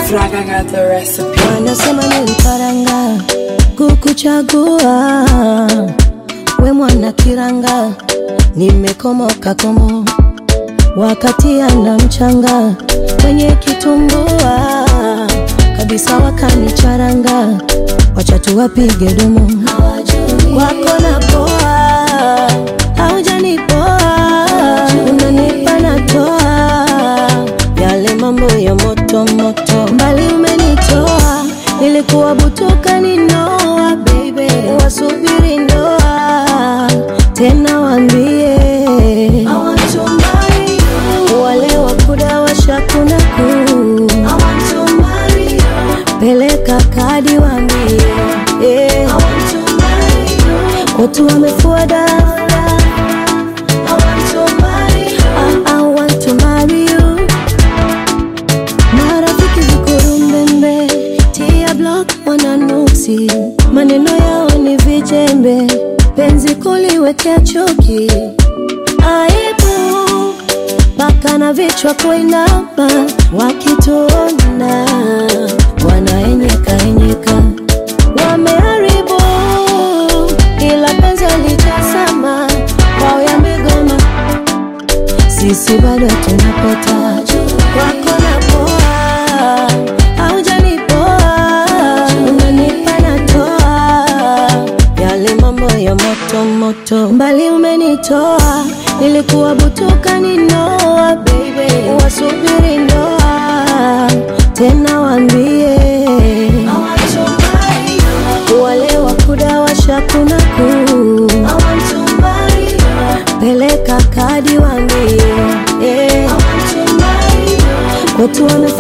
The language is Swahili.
Swag, I got the recipe. Wanasema niliparanga kukuchagua we mwana kiranga, nimekomoka komo wakati ana mchanga kwenye kitumbua kabisa, wakanicharanga wacha tuwapige domo wako na poa, haujanipoa unanipa natoa yale mambo ya moto moto, mbali umenitoa, nilikuwa butuka ninoa baby, wasubiri ndoa tena wambie I want to marry you, wale wakuda washakuna kuu I want to marry you, peleka kadi wambie I want to marry you, watu wamefuada I want to marry you, I want to marry you. Marafiki vikurumbembe tia block wananuksi, maneno yao ni vijembe, penzi kuliwekea chuki, aibu baka na vichwa kuinama, wakituona wanaenyeka enyeka, wameharibu ila penzi litasama kwao yamegoma, sisi bado tunapeta wako na poa, haujanipoa unanipa natoa yale mambo ya moto moto, mbali umenitoa, nilikuwa butuka ninoa baby, wasubiri ndoa tena wambie I want to marry you, wale wakuda washakuna kuu I want to marry you, peleka kadi wambie I want to marry you, watu wame